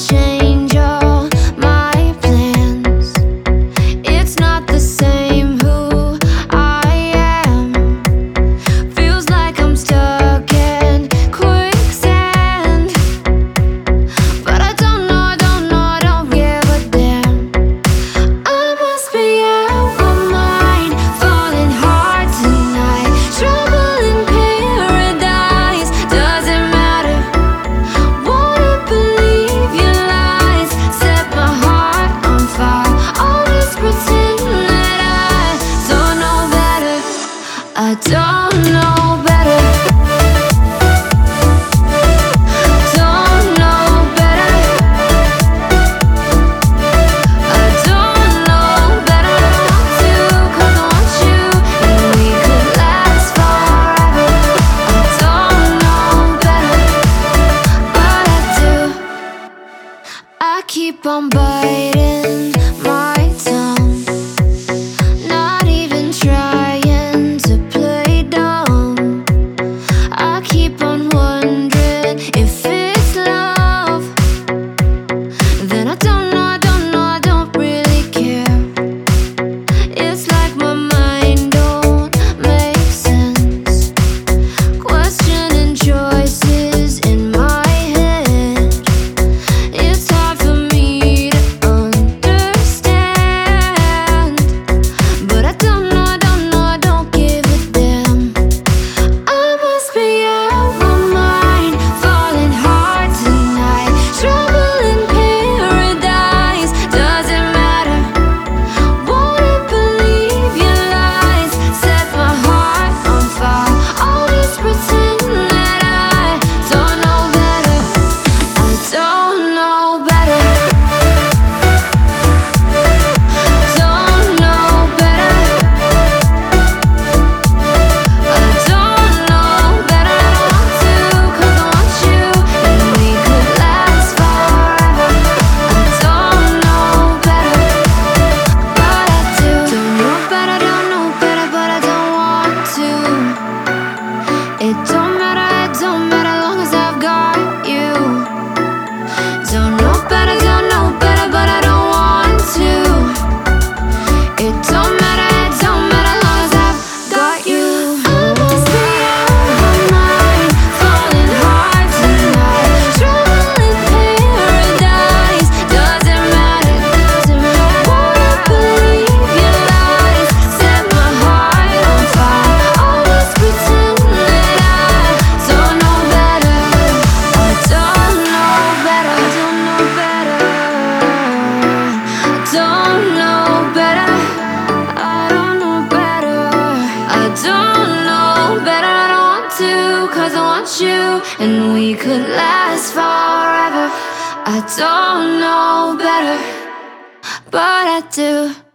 change all my plans. It's not the same who I am. Feels like I'm stuck in quicksand. But I don't know, I don't know, I don't give a damn. I must be out of mind, falling hard tonight. Trouble in paradise, doesn't matter. Wanna believe your lies, set my heart on fire. Always pretend that I don't know better. I don't know better. Don't know better. I don't know better too, 'cause I want you and we could last forever. I don't know better, but I do. I keep on biting my tongue, not even trying to play dumb. I keep on wondering if it's love. Then I don't know, I don't know, I don't really care. It's like my mind don't make sense. Questioning choices in my head. It's hard for me to understand. But I don't know, I don't know, I don't give a damn. I must be out of mind, falling hard tonight. Trouble in paradise, doesn't matter. Wanna believe your lies, set my heart on fire. Always pretend that I don't know better. I don't know better. Don't know better. I don't know better too, 'cause I want you and we could last forever. I don't know better, but I do. Don't know better, don't know better, but I don't want to. It don't matter long as I've got you. Don't know better, but I don't want to. It don't matter long as I've got you. I must be out of mind, falling hard tonight. Trouble in paradise, doesn't matter. Wanna believe your lies, set my heart on fire. Always pretend that I don't know better. I don't know better. I don't know better. I don't know better. I don't know better. I don't know better. I don't want to, 'cause I want you and we could last forever. I don't know better, but I do.